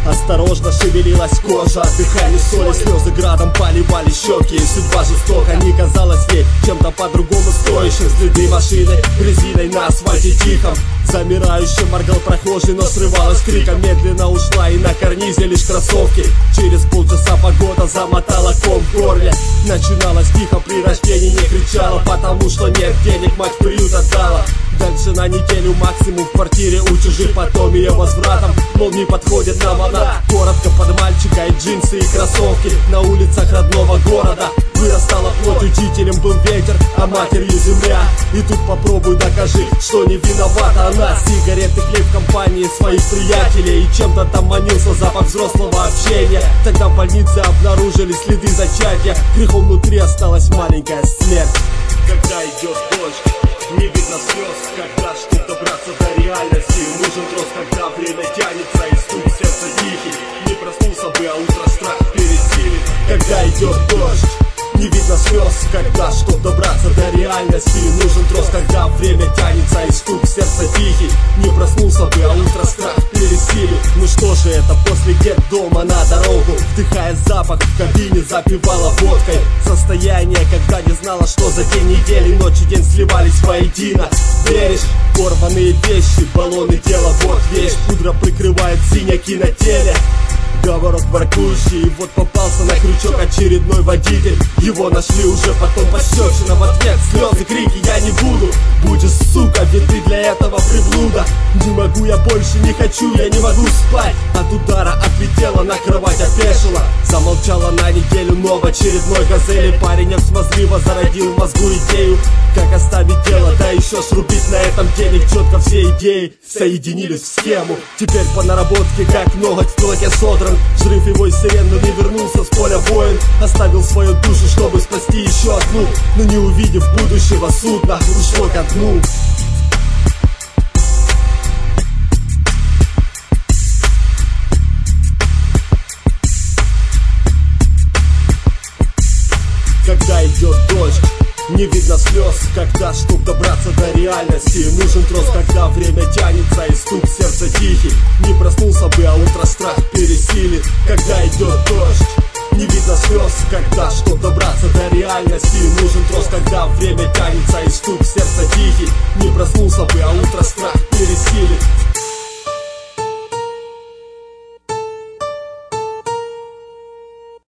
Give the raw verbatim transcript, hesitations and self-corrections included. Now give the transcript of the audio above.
Осторожно шевелилась кожа, дыхание соли, слезы градом поливали щеки. Судьба жестока, не казалась ей чем-то по-другому стоящим. Следы машины резиной на асфальте тихом. Замирающе моргал прохожий, но срывалась криком. Медленно ушла и на карнизе лишь кроссовки. Через полчаса погода замотала ком в горле. Начиналось тихо, при рождении не кричала, потому что нет денег, мать в приют отдала. Дальше на неделю максимум в квартире у чужих, потом ее возвратом. Мол, не подходит нам она. Коротко под мальчика и джинсы и кроссовки. На улицах родного города вырастала плоть, учителем был ветер, а матерью земля. И тут попробуй докажи, что не виновата она. Сигареты, хлеб в компании своих приятелей. И чем-то там манился запах взрослого общения. Тогда в больнице обнаружили следы зачатия. Грехом внутри осталась маленькая смерть. Когда идет дождь, не видно слез, когда, чтоб добраться до реальности, нужен трос, когда время тянется и стук сердца тихий. Не проснулся бы, а утро страх пересилит. Когда идет дождь, не видно слез, когда, чтоб добраться до реальности, нужен трос, когда время тянется и стук сердца тихий. Не проснулся бы, а утро страх пересилит. Ну что же это, после детдома на дорогу, вдыхая запах, в кабине запивала водкой. Состояние, когда не знала, что за день недели, ночь и день сливались воедино. Веришь? Порванные вещи, баллоны, дело, вот вещь. Пудра прикрывает синяки на теле. Говорок воркующий, и вот попался на крючок очередной водитель. Его нашли уже потом пощечина, в ответ слезы, крики, я не буду. Будешь, сука, ведь ты для этого приблуда. Не могу я больше, не хочу, я не могу спать. От удара отлетела, на кровать опешила. Замолчала на неделю, но в очередной газели парень смазливо зародил в мозгу идею. Как оставить дело, да еще срубить на этом денег. Четко все идеи соединились в схему. Теперь по наработке, как ноготь в кулаке содран. Взрыв его из сирен, но не вернулся с поля воин. Оставил свою душу, чтобы спасти еще одну. Но не увидев будущего судна, ушло ко дну. Когда идет дождь, не видно слез, когда, чтоб добраться до реальности, нужен трос, когда время тянется и стук сердца тихий. Не проснулся бы, а утро страх пересилит. Когда идет дождь, не видно слез, когда, чтоб добраться до реальности, нужен трос, когда время тянется и стук сердца тихий. Не проснулся бы, а утро страх пересилит.